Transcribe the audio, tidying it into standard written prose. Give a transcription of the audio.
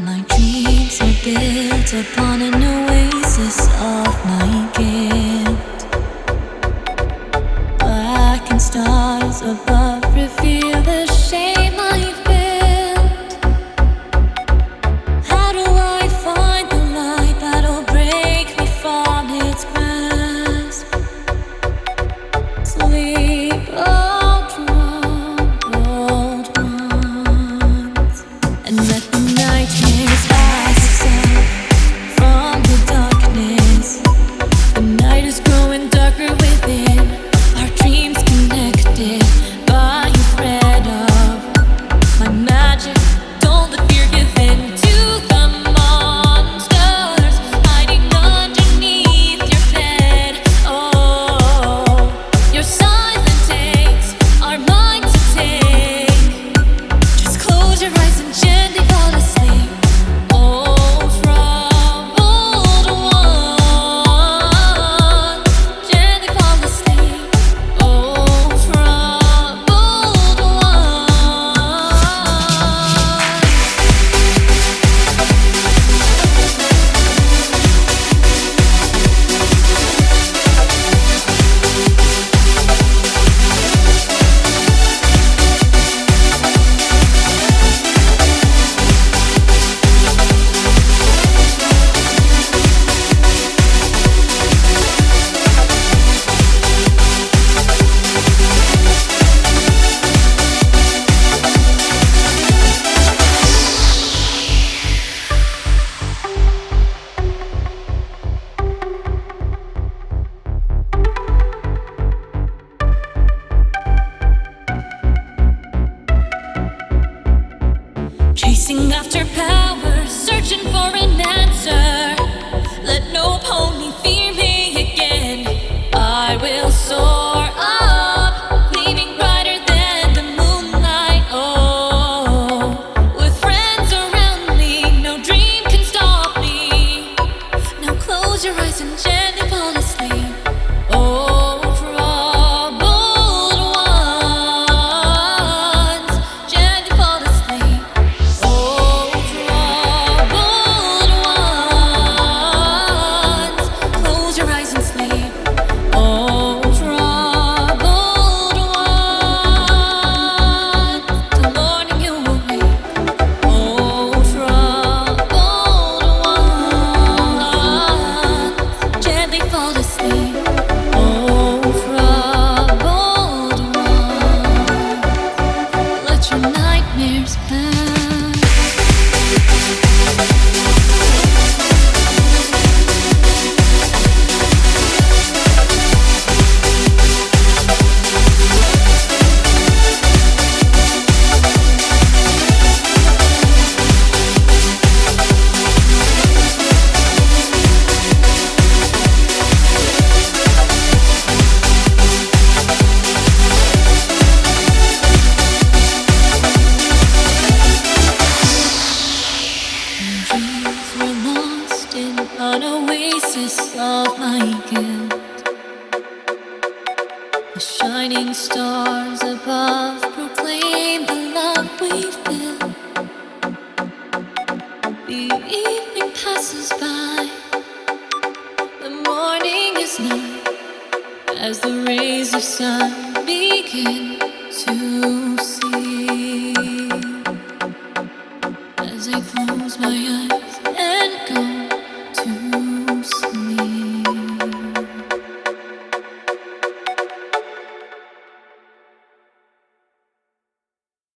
My dreams are built upon an oasis of my guilt. Blackened stars above reveal the shame I've built. How do I find the light that'll break me from its grasp? Sleep, oh troubled ones, and let the nightmares pass itself from the darkness. The night is growing darker within, our dreams connected by a thread of my magic. Don't let fear give in to the monsters hiding underneath your bed. Oh, your silent takes are mine to take. Just close your eyes and gently fall asleep. Oh, troubled one, gently fall asleep. Oh, troubled one. Chasing after power, searching for an answer. Let no pony fear me again. I will soar up, gleaming brighter than the moonlight. Oh, with friends around me, no dream can stop me. Now close your eyes and gently fall asleep. Oh, troubled ones, gently fall asleep. Oh, troubled ones, close your eyes and sleep. Oh, troubled ones, till morning you will wake. Oh, troubled ones, gently fall asleep. Oh, troubled ones, let your nightmares pass. Dreams were lost in an oasis of my guilt. The shining stars above proclaim the love we've built. The evening passes by, the morning is night, as the rays of sun begin to see. As I close my eyes and go